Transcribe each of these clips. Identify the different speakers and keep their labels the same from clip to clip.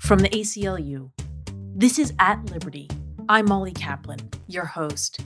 Speaker 1: From the ACLU, this is At Liberty. I'm Molly Kaplan, your host.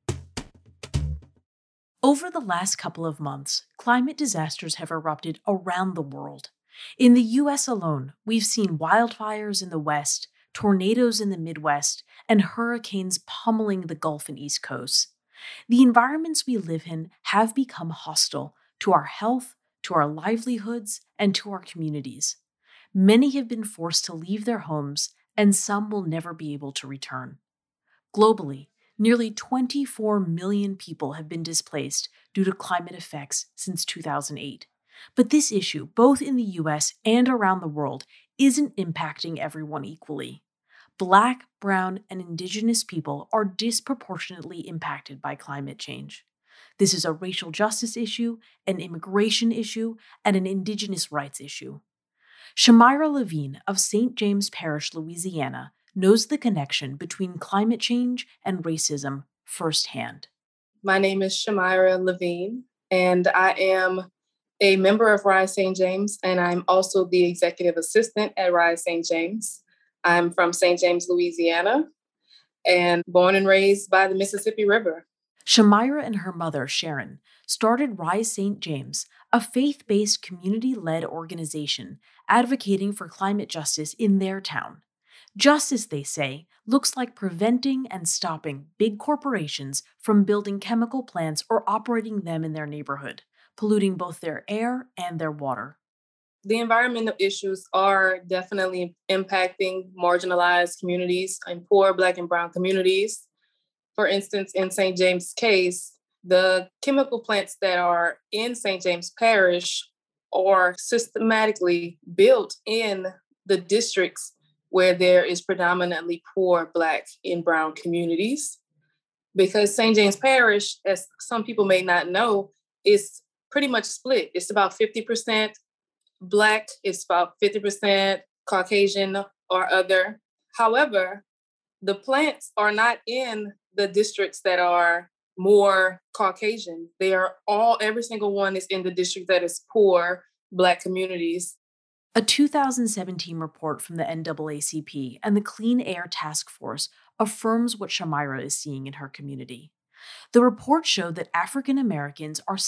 Speaker 1: Over the last couple of months, climate disasters have erupted around the world. In the U.S. alone, we've seen wildfires in the West, tornadoes in the Midwest, and hurricanes pummeling the Gulf and East Coasts. The environments we live in have become hostile to our health, to our livelihoods, and to our communities. Many have been forced to leave their homes, and some will never be able to return. Globally, nearly 24 million people have been displaced due to climate effects since 2008. But this issue, both in the U.S. and around the world, isn't impacting everyone equally. Black, brown, and Indigenous people are disproportionately impacted by climate change. This is a racial justice issue, an immigration issue, and an Indigenous rights issue. Shamira Levine of St. James Parish, Louisiana, knows the connection between climate change and racism firsthand.
Speaker 2: My name is Shamira Levine, and I am a member of Rise St. James, and I'm also the executive assistant at Rise St. James. I'm from St. James, Louisiana, and born and raised by the Mississippi River.
Speaker 1: Shamira and her mother, Sharon, started Rise St. James, a faith-based community-led organization advocating for climate justice in their town. Justice, they say, looks like preventing and stopping big corporations from building chemical plants or operating them in their neighborhood, polluting both their air and their water.
Speaker 2: The environmental issues are definitely impacting marginalized communities and poor Black and brown communities. For instance, in St. James' case, the chemical plants that are in St. James Parish are systematically built in the districts where there is predominantly poor Black and brown communities. Because St. James Parish, as some people may not know, is pretty much split. It's about 50% Black, it's about 50% Caucasian or other. However, the plants are not in the districts that are more Caucasian. They are every single one is in the district that is poor Black communities.
Speaker 1: A 2017 report from the NAACP and the Clean Air Task Force affirms what Shamira is seeing in her community. The report showed that African Americans are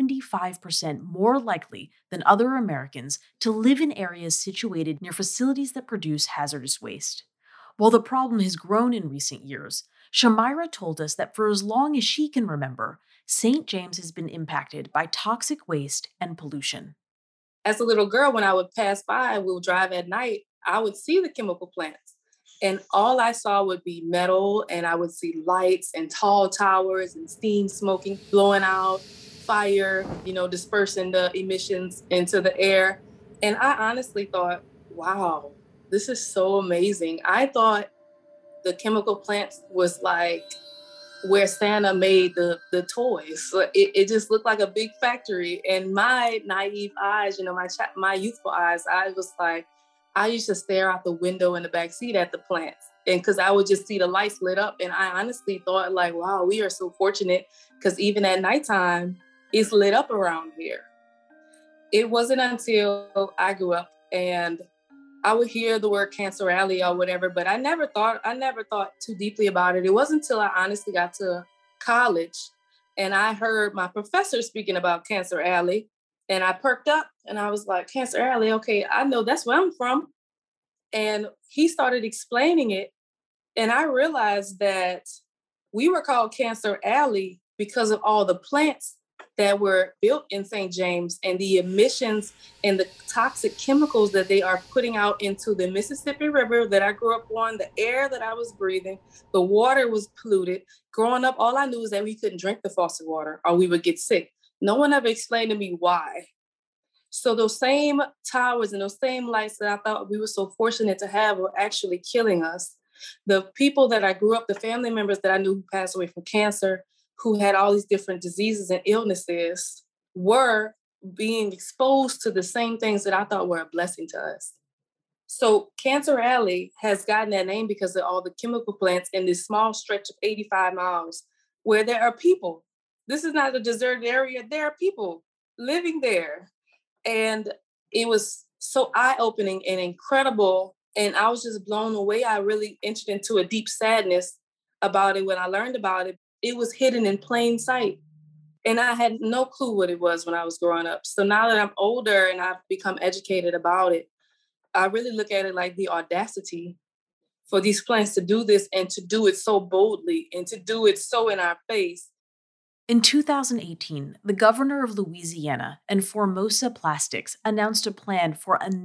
Speaker 1: 75% more likely than other Americans to live in areas situated near facilities that produce hazardous waste. While the problem has grown in recent years, Shamira told us that for as long as she can remember, St. James has been impacted by toxic waste and pollution.
Speaker 2: As a little girl, when I would pass by, we'll drive at night, I would see the chemical plants. And all I saw would be metal, and I would see lights and tall towers and steam smoking, blowing out, fire, dispersing the emissions into the air. And I honestly thought, wow, this is so amazing. I thought the chemical plants was like where Santa made the toys. So it just looked like a big factory. And my naive eyes, my youthful eyes, I used to stare out the window in the back seat at the plants. And because I would just see the lights lit up. And I honestly thought like, wow, we are so fortunate because even at nighttime, it's lit up around here. It wasn't until I grew up and I would hear the word Cancer Alley or whatever, but I never thought too deeply about it. It wasn't until I honestly got to college and I heard my professor speaking about Cancer Alley and I perked up and I was like, Cancer Alley, okay, I know that's where I'm from. And he started explaining it. And I realized that we were called Cancer Alley because of all the plants that were built in St. James and the emissions and the toxic chemicals that they are putting out into the Mississippi River that I grew up on, the air that I was breathing, the water was polluted. Growing up, all I knew was that we couldn't drink the faucet water or we would get sick. No one ever explained to me why. So those same towers and those same lights that I thought we were so fortunate to have were actually killing us. The people that I grew up, the family members that I knew who passed away from cancer, who had all these different diseases and illnesses, were being exposed to the same things that I thought were a blessing to us. So Cancer Alley has gotten that name because of all the chemical plants in this small stretch of 85 miles where there are people. This is not a deserted area. There are people living there. And it was so eye-opening and incredible And I was just blown away. I really entered into a deep sadness about it when I learned about it. It was hidden in plain sight. And I had no clue what it was when I was growing up. So now that I'm older and I've become educated about it, I really look at it like the audacity for these plants to do this and to do it so boldly and to do it so in our face.
Speaker 1: In 2018, the governor of Louisiana and Formosa Plastics announced a plan for a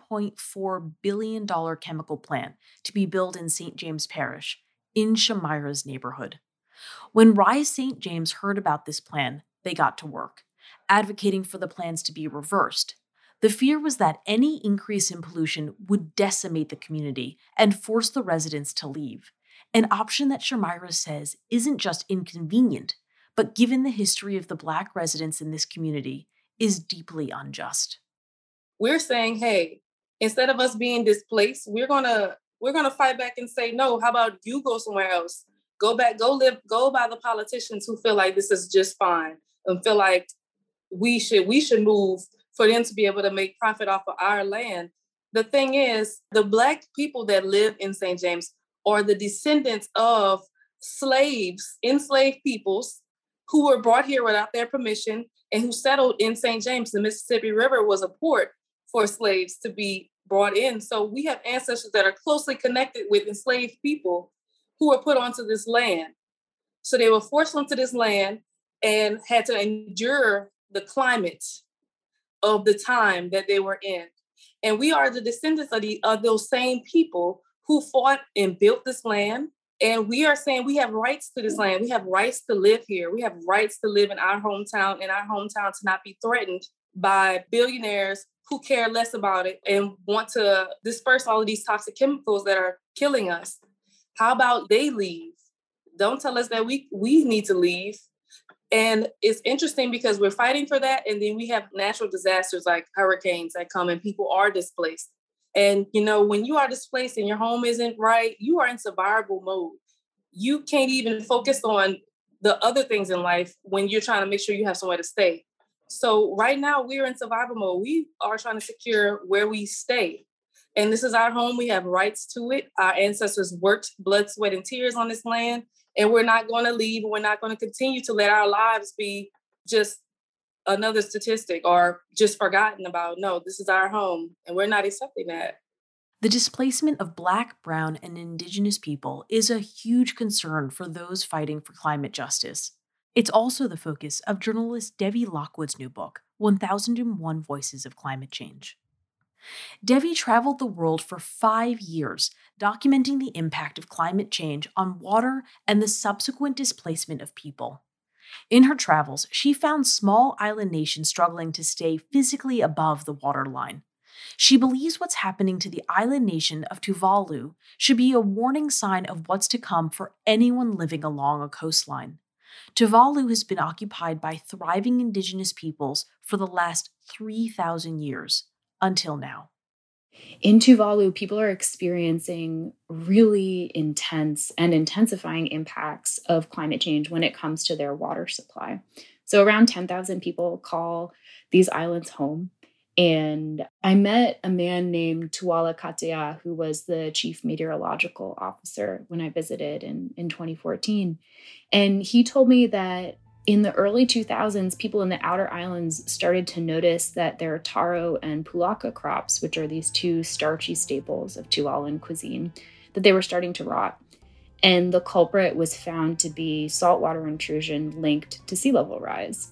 Speaker 1: $9.4 billion chemical plant to be built in St. James Parish, in Shamira's neighborhood. When Rise St. James heard about this plan, they got to work, advocating for the plans to be reversed. The fear was that any increase in pollution would decimate the community and force the residents to leave, an option that Shamira says isn't just inconvenient, but given the history of the Black residents in this community, is deeply unjust.
Speaker 2: We're saying, hey, instead of us being displaced, we're gonna fight back and say, no, how about you go somewhere else? Go back, go by the politicians who feel like this is just fine and feel like we should move for them to be able to make profit off of our land. The thing is, the Black people that live in St. James are the descendants of slaves, enslaved peoples who were brought here without their permission and who settled in St. James. The Mississippi River was a port for slaves to be brought in. So we have ancestors that are closely connected with enslaved people who were put onto this land. So they were forced onto this land and had to endure the climate of the time that they were in. And we are the descendants of those same people who fought and built this land. And we are saying we have rights to this land. We have rights to live here. We have rights to live in our hometown to not be threatened by billionaires who care less about it and want to disperse all of these toxic chemicals that are killing us. How about they leave? Don't tell us that we need to leave. And it's interesting because we're fighting for that. And then we have natural disasters like hurricanes that come and people are displaced. And, when you are displaced and your home isn't right, you are in survival mode. You can't even focus on the other things in life when you're trying to make sure you have somewhere to stay. So right now we're in survival mode. We are trying to secure where we stay. And this is our home. We have rights to it. Our ancestors worked blood, sweat, and tears on this land. And we're not going to leave. We're not going to continue to let our lives be just another statistic or just forgotten about. No, this is our home, and we're not accepting that.
Speaker 1: The displacement of Black, Brown, and Indigenous people is a huge concern for those fighting for climate justice. It's also the focus of journalist Devi Lockwood's new book, 1001 Voices of Climate Change. Devi traveled the world for 5 years, documenting the impact of climate change on water and the subsequent displacement of people. In her travels, she found small island nations struggling to stay physically above the waterline. She believes what's happening to the island nation of Tuvalu should be a warning sign of what's to come for anyone living along a coastline. Tuvalu has been occupied by thriving indigenous peoples for the last 3,000 years, until now.
Speaker 3: In Tuvalu, people are experiencing really intense and intensifying impacts of climate change when it comes to their water supply. So around 10,000 people call these islands home. And I met a man named Tuala Katea, who was the chief meteorological officer when I visited in 2014. And he told me that in the early 2000s, people in the outer islands started to notice that their taro and pulaka crops, which are these two starchy staples of Tuvaluan cuisine, that they were starting to rot. And the culprit was found to be saltwater intrusion linked to sea level rise.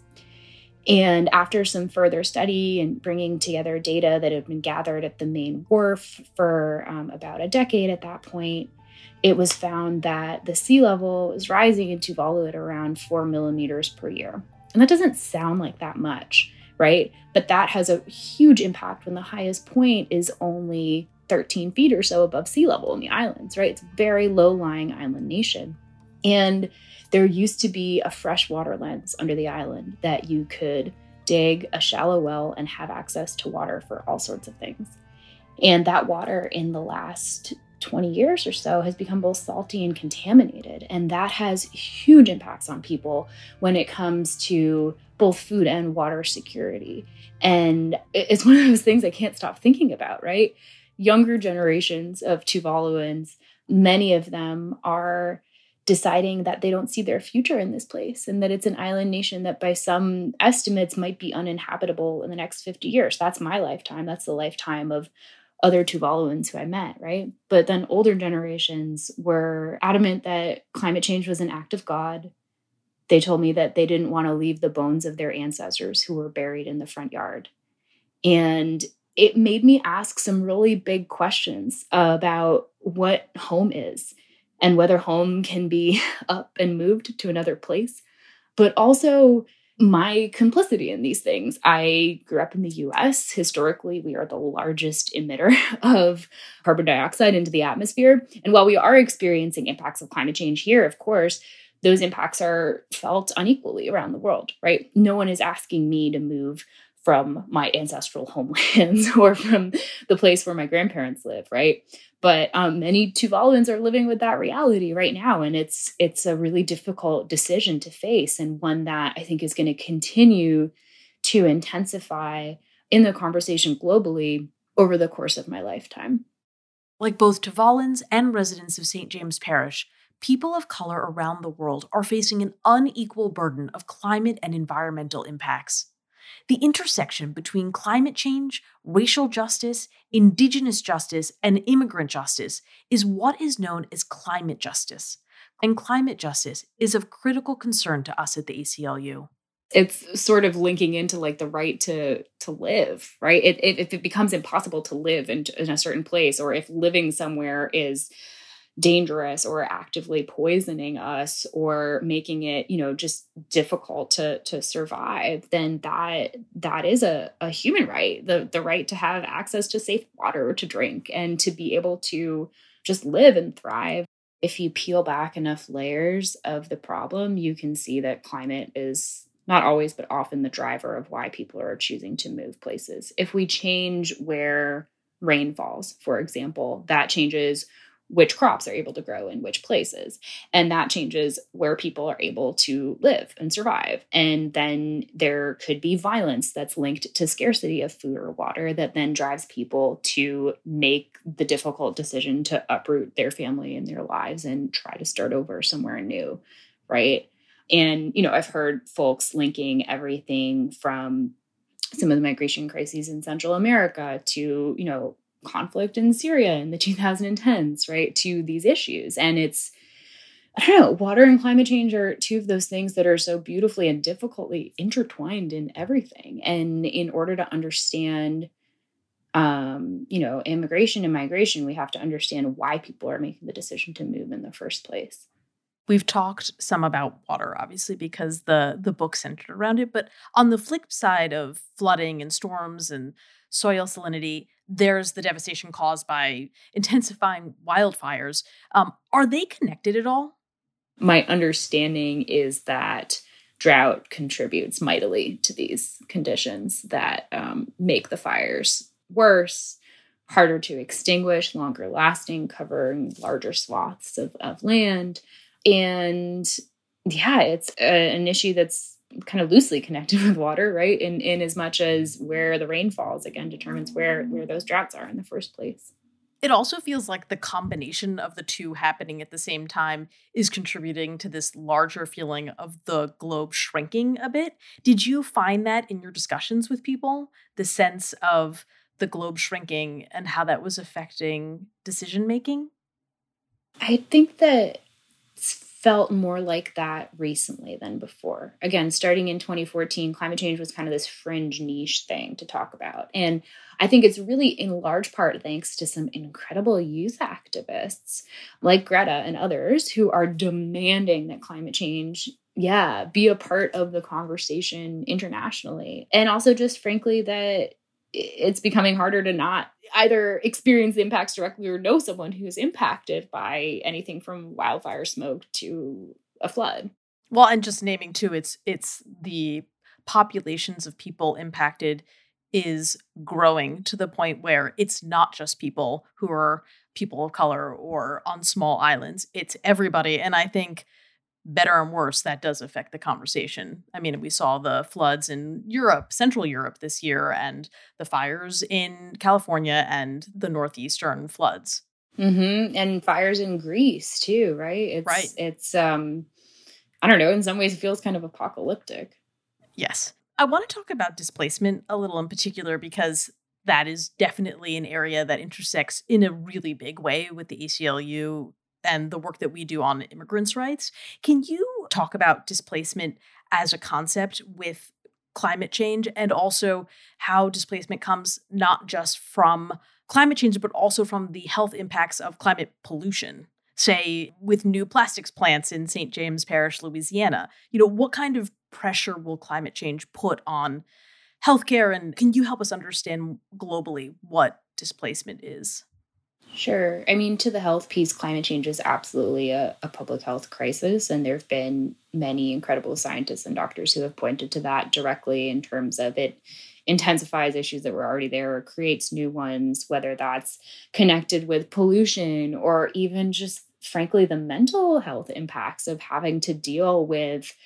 Speaker 3: And after some further study and bringing together data that had been gathered at the main wharf for about a decade at that point, it was found that the sea level is rising in Tuvalu at around 4 millimeters per year. And that doesn't sound like that much, right? But that has a huge impact when the highest point is only 13 feet or so above sea level in the islands, right? It's a very low-lying island nation. And there used to be a freshwater lens under the island that you could dig a shallow well and have access to water for all sorts of things. And that water in the last 20 years or so has become both salty and contaminated. And that has huge impacts on people when it comes to both food and water security. And it's one of those things I can't stop thinking about, right? younger generations of Tuvaluans, many of them are deciding that they don't see their future in this place and that it's an island nation that by some estimates might be uninhabitable in the next 50 years. That's my lifetime. That's the lifetime of other Tuvaluans who I met, right? But then older generations were adamant that climate change was an act of God. They told me that they didn't want to leave the bones of their ancestors who were buried in the front yard. And it made me ask some really big questions about what home is and whether home can be up and moved to another place, but also my complicity in these things. I grew up in the US. Historically, we are the largest emitter of carbon dioxide into the atmosphere. And while we are experiencing impacts of climate change here, of course, those impacts are felt unequally around the world, right? No one is asking me to move from my ancestral homelands or from the place where my grandparents live, right? But many Tuvaluans are living with that reality right now. And it's a really difficult decision to face, and one that I think is going to continue to intensify in the conversation globally over the course of my lifetime.
Speaker 1: Like both Tuvaluans and residents of St. James Parish, people of color around the world are facing an unequal burden of climate and environmental impacts. The intersection between climate change, racial justice, indigenous justice, and immigrant justice is what is known as climate justice. And climate justice is of critical concern to us at the ACLU.
Speaker 3: It's sort of linking into like the right to live, right? If it becomes impossible to live in a certain place, or if living somewhere is dangerous or actively poisoning us or making it, just difficult to survive, then that is a human right, the right to have access to safe water to drink and to be able to just live and thrive. If you peel back enough layers of the problem, you can see that climate is not always, but often the driver of why people are choosing to move places. If we change where rain falls, for example, that changes which crops are able to grow in which places. And that changes where people are able to live and survive. And then there could be violence that's linked to scarcity of food or water that then drives people to make the difficult decision to uproot their family and their lives and try to start over somewhere new, right? And, I've heard folks linking everything from some of the migration crises in Central America to, conflict in Syria in the 2010s, right, to these issues. And it's, I don't know, water and climate change are two of those things that are so beautifully and difficultly intertwined in everything. And in order to understand, immigration and migration, we have to understand why people are making the decision to move in the first place.
Speaker 1: We've talked some about water, obviously, because the book centered around it. But on the flip side of flooding and storms and soil salinity, there's the devastation caused by intensifying wildfires. Are they connected at all?
Speaker 3: My understanding is that drought contributes mightily to these conditions that make the fires worse, harder to extinguish, longer lasting, covering larger swaths of land. And yeah, it's an issue that's kind of loosely connected with water, right? In as much as where the rain falls, again, determines where those droughts are in the first place.
Speaker 1: It also feels like the combination of the two happening at the same time is contributing to this larger feeling of the globe shrinking a bit. Did you find that in your discussions with people, the sense of the globe shrinking and how that was affecting decision-making?
Speaker 3: I think that felt more like that recently than before. Again, starting in 2014, climate change was kind of this fringe niche thing to talk about. And I think it's really in large part thanks to some incredible youth activists like Greta and others who are demanding that climate change, be a part of the conversation internationally. And also just frankly that it's becoming harder to not either experience the impacts directly or know someone who's impacted by anything from wildfire smoke to a flood.
Speaker 1: Well, and just naming too, it's the populations of people impacted is growing to the point where it's not just people who are people of color or on small islands. It's everybody. And I think better and worse, that does affect the conversation. I mean, we saw the floods in Europe, Central Europe this year, and the fires in California and the northeastern floods.
Speaker 3: Mm-hmm. And fires in Greece too, right? It's I don't know, in some ways it feels kind of apocalyptic.
Speaker 1: Yes. I want to talk about displacement a little in particular because that is definitely an area that intersects in a really big way with the ACLU and the work that we do on immigrants' rights. Can you talk about displacement as a concept with climate change and also how displacement comes not just from climate change, but also from the health impacts of climate pollution? Say, with new plastics plants in St. James Parish, Louisiana, what kind of pressure will climate change put on healthcare? And can you help us understand globally what displacement is?
Speaker 3: Sure. I mean, to the health piece, climate change is absolutely a public health crisis. And there have been many incredible scientists and doctors who have pointed to that directly in terms of it intensifies issues that were already there or creates new ones, whether that's connected with pollution or even just, frankly, the mental health impacts of having to deal with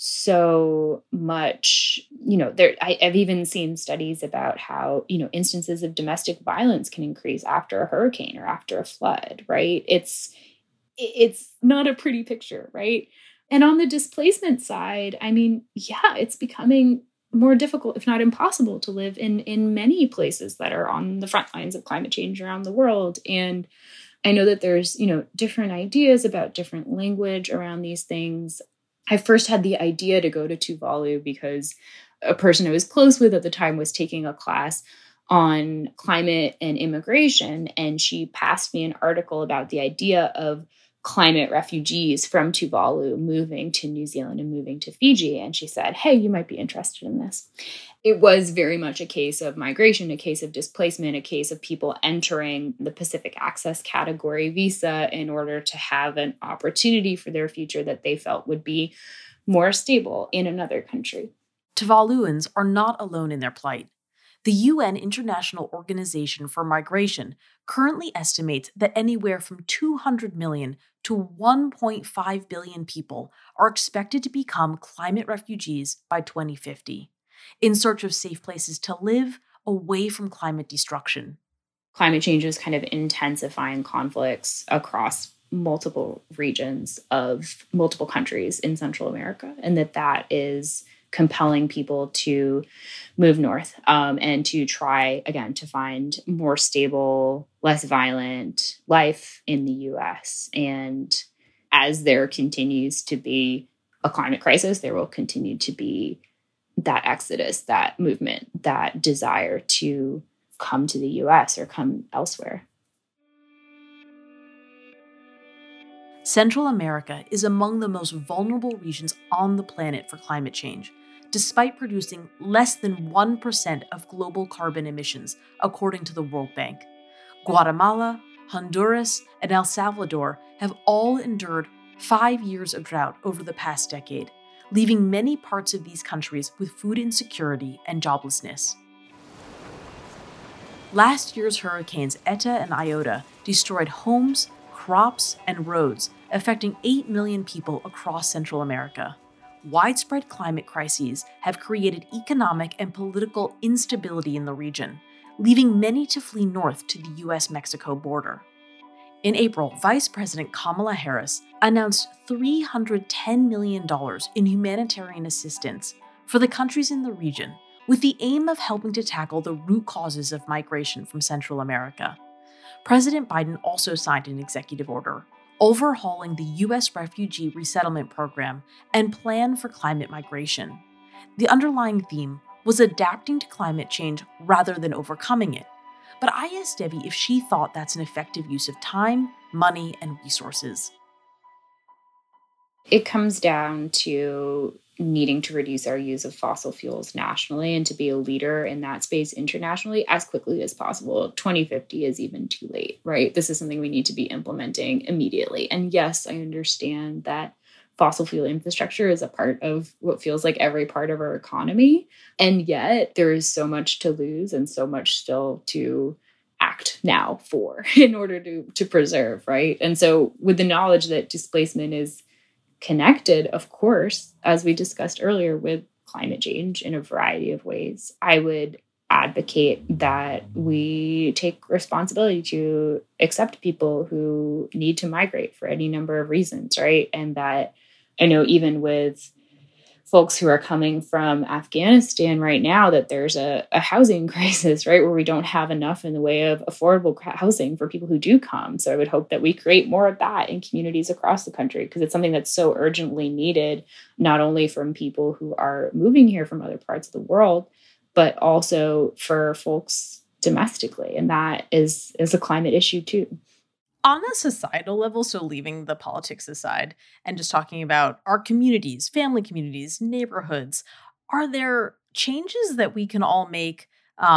Speaker 3: so much, I've even seen studies about how, instances of domestic violence can increase after a hurricane or after a flood, right? It's not a pretty picture, right? And on the displacement side, I mean, yeah, it's becoming more difficult, if not impossible, to live in many places that are on the front lines of climate change around the world. And I know that there's, different ideas about different language around these things. I first had the idea to go to Tuvalu because a person I was close with at the time was taking a class on climate and immigration, and she passed me an article about the idea of climate refugees from Tuvalu moving to New Zealand and moving to Fiji. And she said, hey, you might be interested in this. It was very much a case of migration, a case of displacement, a case of people entering the Pacific Access Category visa in order to have an opportunity for their future that they felt would be more stable in another country.
Speaker 1: Tuvaluans are not alone in their plight. The UN International Organization for Migration currently estimates that anywhere from 200 million to 1.5 billion people are expected to become climate refugees by 2050, in search of safe places to live away from climate destruction.
Speaker 3: Climate change is kind of intensifying conflicts across multiple regions of multiple countries in Central America, and that is compelling people to move north and to try, again, to find more stable, less violent life in the U.S. And as there continues to be a climate crisis, there will continue to be that exodus, that movement, that desire to come to the U.S. or come elsewhere.
Speaker 1: Central America is among the most vulnerable regions on the planet for climate change, despite producing less than 1% of global carbon emissions, according to the World Bank. Guatemala, Honduras, and El Salvador have all endured 5 years of drought over the past decade, leaving many parts of these countries with food insecurity and joblessness. Last year's hurricanes Eta and Iota destroyed homes, crops, and roads, affecting 8 million people across Central America. Widespread climate crises have created economic and political instability in the region, leaving many to flee north to the U.S.-Mexico border. In April, Vice President Kamala Harris announced $310 million in humanitarian assistance for the countries in the region, with the aim of helping to tackle the root causes of migration from Central America. President Biden also signed an executive order overhauling the U.S. refugee resettlement program and plan for climate migration. The underlying theme was adapting to climate change rather than overcoming it. But I asked Debbie if she thought that's an effective use of time, money, and resources.
Speaker 3: It comes down to needing to reduce our use of fossil fuels nationally and to be a leader in that space internationally as quickly as possible. 2050 is even too late, right? This is something we need to be implementing immediately. And yes, I understand that fossil fuel infrastructure is a part of what feels like every part of our economy. And yet there is so much to lose and so much still to act now for in order to preserve, right? And so with the knowledge that displacement is connected, of course, as we discussed earlier, with climate change in a variety of ways. I would advocate that we take responsibility to accept people who need to migrate for any number of reasons, right? And that I know even with folks who are coming from Afghanistan right now, that there's a housing crisis, right? Where we don't have enough in the way of affordable housing for people who do come. So I would hope that we create more of that in communities across the country, because it's something that's so urgently needed, not only from people who are moving here from other parts of the world, but also for folks domestically. And that is a climate issue too.
Speaker 1: On a societal level, so leaving the politics aside and just talking about our communities, family communities, neighborhoods, are there changes that we can all make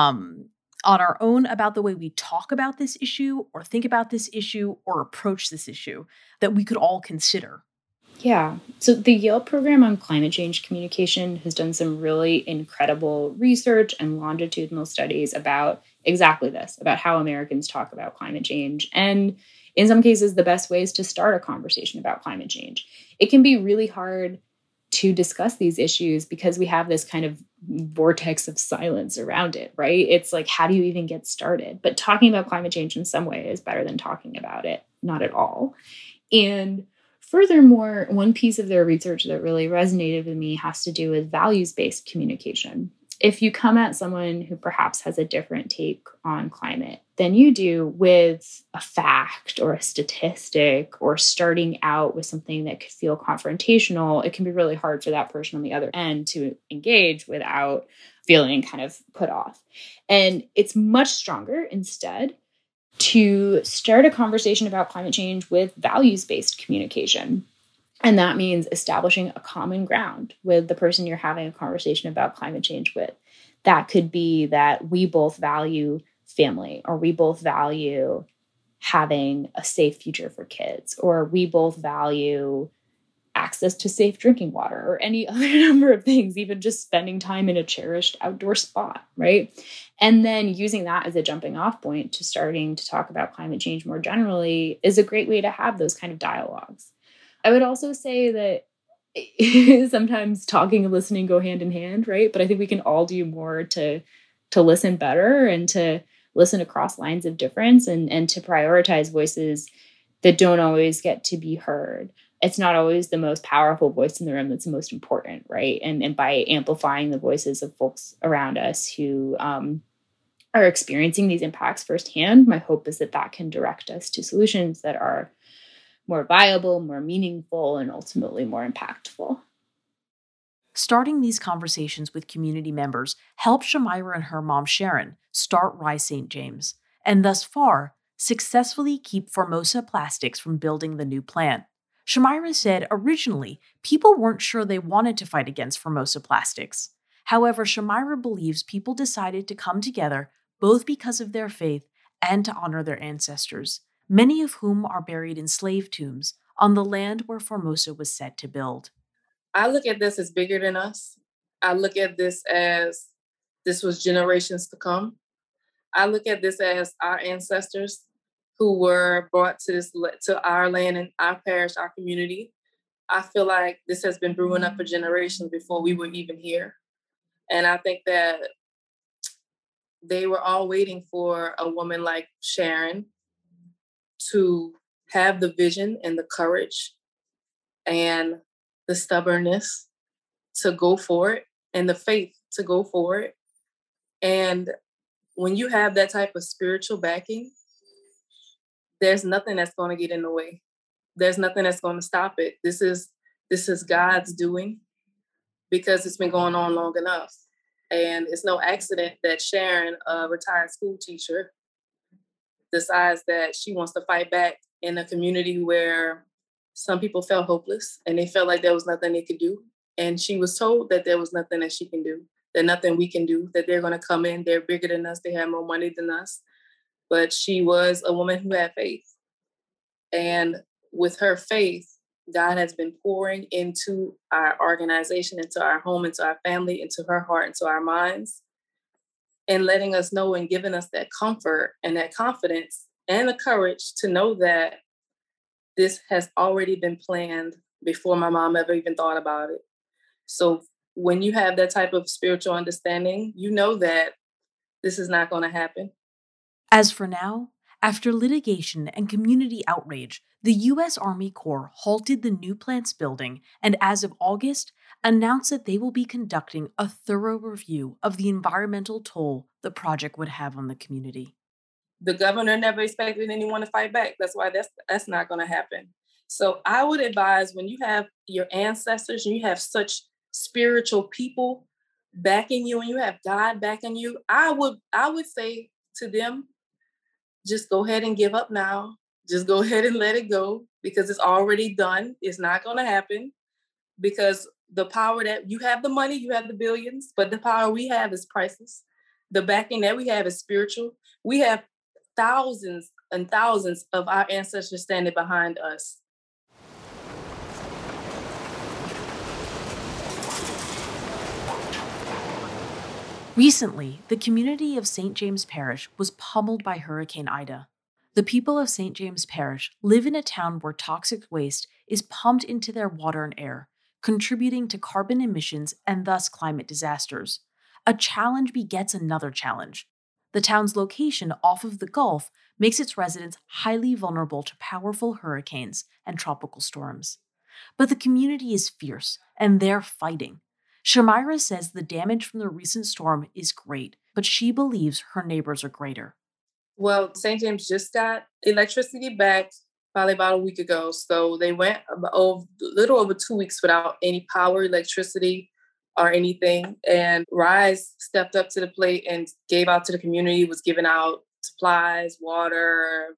Speaker 1: on our own about the way we talk about this issue or think about this issue or approach this issue that we could all consider?
Speaker 3: Yeah. So the Yale program on climate change communication has done some really incredible research and longitudinal studies about exactly this, about how Americans talk about climate change. And in some cases, the best ways to start a conversation about climate change. It can be really hard to discuss these issues because we have this kind of vortex of silence around it, right? It's like, how do you even get started? But talking about climate change in some way is better than talking about it, not at all. And furthermore, one piece of their research that really resonated with me has to do with values-based communication. If you come at someone who perhaps has a different take on climate than you do with a fact or a statistic, or starting out with something that could feel confrontational, it can be really hard for that person on the other end to engage without feeling kind of put off. And it's much stronger instead to start a conversation about climate change with values-based communication. And that means establishing a common ground with the person you're having a conversation about climate change with. That could be that we both value family, or we both value having a safe future for kids, or we both value access to safe drinking water, or any other number of things, even just spending time in a cherished outdoor spot, right? And then using that as a jumping off point to starting to talk about climate change more generally is a great way to have those kind of dialogues. I would also say that sometimes talking and listening go hand in hand, right? But I think we can all do more to listen better and to listen across lines of difference, and to prioritize voices that don't always get to be heard. It's not always the most powerful voice in the room that's the most important, right? And by amplifying the voices of folks around us who are experiencing these impacts firsthand, my hope is that that can direct us to solutions that are more viable, more meaningful, and ultimately more impactful.
Speaker 1: Starting these conversations with community members helped Shamira and her mom, Sharon, start Rise St. James, and thus far, successfully keep Formosa Plastics from building the new plant. Shamira said originally, people weren't sure they wanted to fight against Formosa Plastics. However, Shamira believes people decided to come together both because of their faith and to honor their ancestors, many of whom are buried in slave tombs on the land where Formosa was set to build.
Speaker 2: I look at this as bigger than us. I look at this as this was generations to come. I look at this as our ancestors who were brought to our land and our parish, our community. I feel like this has been brewing up for generations before we were even here. And I think that they were all waiting for a woman like Sharon to have the vision and the courage and the stubbornness to go for it, and the faith to go for it. And when you have that type of spiritual backing, there's nothing that's going to get in the way. There's nothing that's going to stop it. This is God's doing, because it's been going on long enough. And it's no accident that Sharon, a retired school teacher, decides that she wants to fight back in a community where some people felt hopeless and they felt like there was nothing they could do. And she was told that there was nothing that she can do, that nothing we can do, that they're going to come in, they're bigger than us, they have more money than us. But she was a woman who had faith. And with her faith, God has been pouring into our organization, into our home, into our family, into her heart, into our minds, and letting us know and giving us that comfort and that confidence and the courage to know that this has already been planned before my mom ever even thought about it. So when you have that type of spiritual understanding, you know that this is not going to happen.
Speaker 1: As for now, after litigation and community outrage, the U.S. Army Corps halted the new plant's building and, as of August, announced that they will be conducting a thorough review of the environmental toll the project would have on the community.
Speaker 2: The governor never expected anyone to fight back. That's why that's not going to happen. So I would advise, when you have your ancestors and you have such spiritual people backing you and you have God backing you, I would say to them, just go ahead and give up now. Just go ahead and let it go, because it's already done. It's not going to happen, because the power that you have, the money, you have the billions, but the power we have is priceless. The backing that we have is spiritual. We have thousands and thousands of our ancestors standing behind us.
Speaker 1: Recently, the community of St. James Parish was pummeled by Hurricane Ida. The people of St. James Parish live in a town where toxic waste is pumped into their water and air, contributing to carbon emissions and thus climate disasters. A challenge begets another challenge. The town's location off of the Gulf makes its residents highly vulnerable to powerful hurricanes and tropical storms. But the community is fierce, and they're fighting. Shamira says the damage from the recent storm is great, but she believes her neighbors are greater.
Speaker 2: Well, St. James just got electricity back probably about a week ago. So they went a little over 2 weeks without any power, electricity, or anything. And Rise stepped up to the plate and gave out to the community, was giving out supplies, water,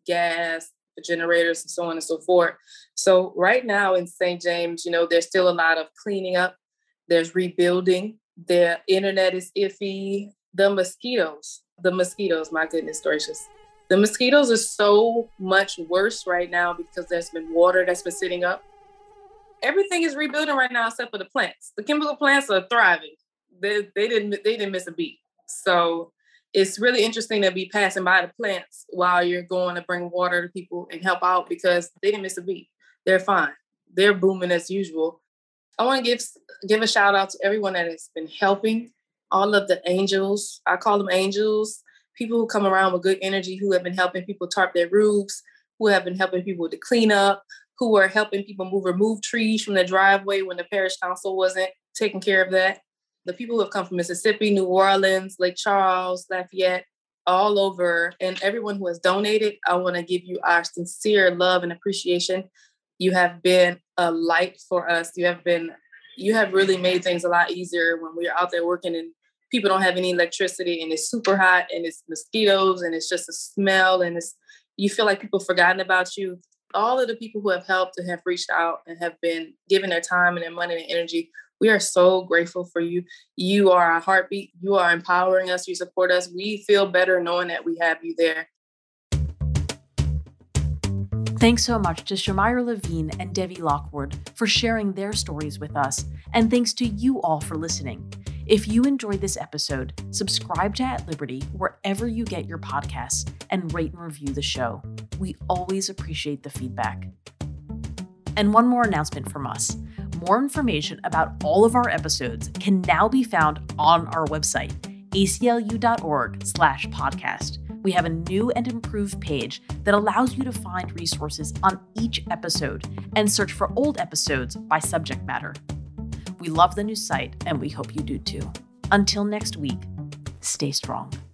Speaker 2: gas, generators, and so on and so forth. So right now in St. James, there's still a lot of cleaning up. There's rebuilding. The internet is iffy. The mosquitoes, my goodness gracious. The mosquitoes are so much worse right now because there's been water that's been sitting up. Everything is rebuilding right now except for the plants. The chemical plants are thriving. They didn't miss a beat. So it's really interesting to be passing by the plants while you're going to bring water to people and help out, because they didn't miss a beat. They're fine. They're booming as usual. I want to give a shout out to everyone that has been helping. All of the angels, I call them angels, people who come around with good energy, who have been helping people tarp their roofs, who have been helping people to clean up, who are helping people remove trees from the driveway when the parish council wasn't taking care of that. The people who have come from Mississippi, New Orleans, Lake Charles, Lafayette, all over, and everyone who has donated, I want to give you our sincere love and appreciation. You have been a light for us. You have really made things a lot easier when we're out there working and people don't have any electricity and it's super hot and it's mosquitoes and it's just a smell and you feel like people have forgotten about you. All of the people who have helped and have reached out and have been giving their time and their money and energy, we are so grateful for you. You are our heartbeat. You are empowering us. You support us. We feel better knowing that we have you there.
Speaker 1: Thanks so much to Shamira Levine and Devi Lockwood for sharing their stories with us, and thanks to you all for listening. If you enjoyed this episode, subscribe to At Liberty wherever you get your podcasts and rate and review the show. We always appreciate the feedback. And one more announcement from us. More information about all of our episodes can now be found on our website, aclu.org/podcast. We have a new and improved page that allows you to find resources on each episode and search for old episodes by subject matter. We love the new site, and we hope you do too. Until next week, stay strong.